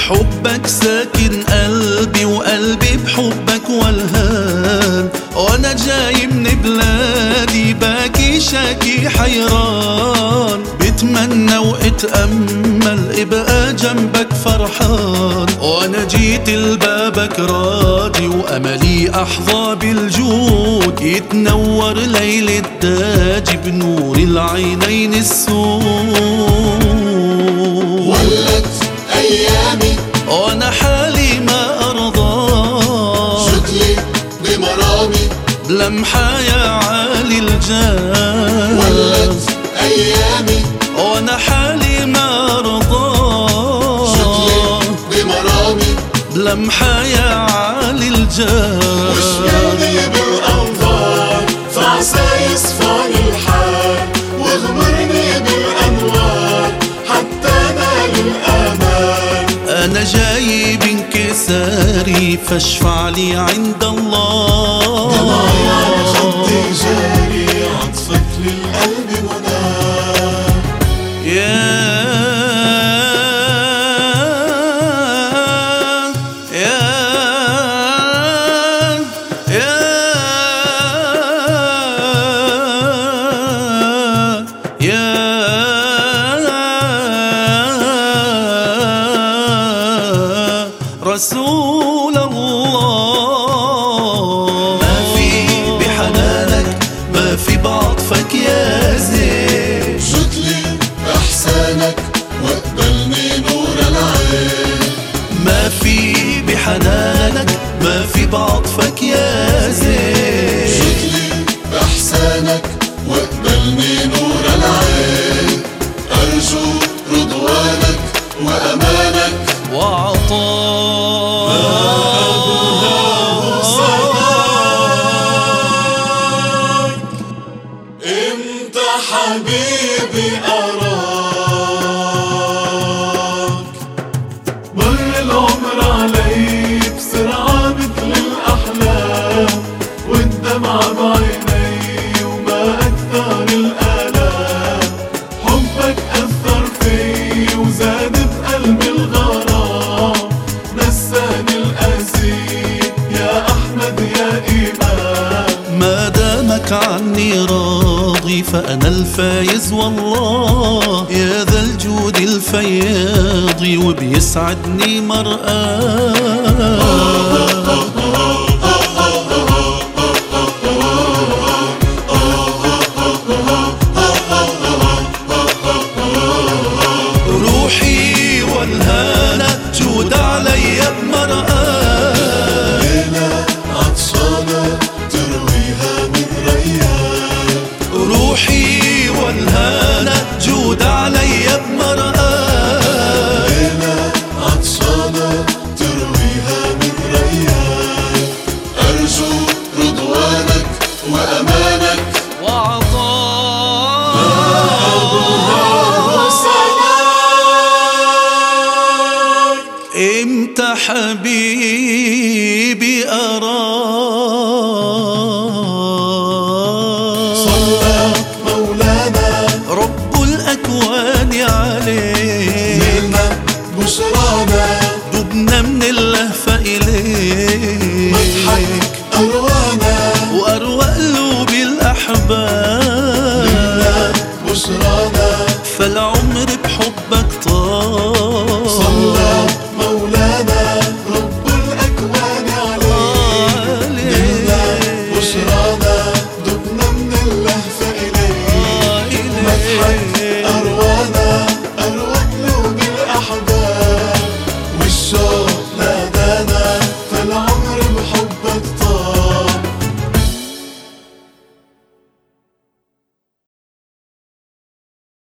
حبك ساكن قلبي وقلبي بحبك والهان، وانا جاي من بلادي باكي شاكي حيران، بتمنى واتأمل ابقى جنبك فرحان، وانا جيت لبابك راضي واملي احظى بالجود، يتنور ليل التاج بنور العينين السود. ولت ايامي وانا حالي ما ارضى، شكلي بمرامي بلمحة يا عالي الجاه. ولت ايامي وانا حالي ما ارضى، شكلي بمرامي بلمحة يا عالي الجاه. وشمالي بالانظار فعسى يصفاني الحال، واغمرني بالانوار حتى نال الامان. انا جاي بانكساري فاشفع لي عند الله، دمعي على خدي جاري عطفك للقلب مناه. رسول الله، ما في بحنانك ما في بعطفك يا زين، شكلي احسانك واقبلني نور العين. ما في بحنانك ما في بعطفك يا زين، شكلي احسانك واقبلني نور العين. ارجو رضوانك وامانك وعطاك. انت حبيبي اراك، مر العمر علي بسرعة مثل الاحلام، والدمعة بعيني وما اكثر الالام. حبك اثر في وزاد بقلبي الغرام، نساني القاسي يا احمد يا امام. ما دامك عني راضي فأنا الفايز والله، يا ذا الجود الفياضي وبيسعدني مرآه. روحي والهانة جود علي بمرآه، ليلة عطشانة ترويها من ريان. روحي والهانة جود علي بمرآه، ليلة عطشانة ترويها من ريان. أرجو رضوانك وأمانك وعطاك. امتى حبيبي أراك، صلى مولانا رب الأكوان عليه، نلنا بشرانا دبنا من اللهفة إليه، مضحك أروانا وأروى قلوب الأحباب، نلنا بشرانا فالعمر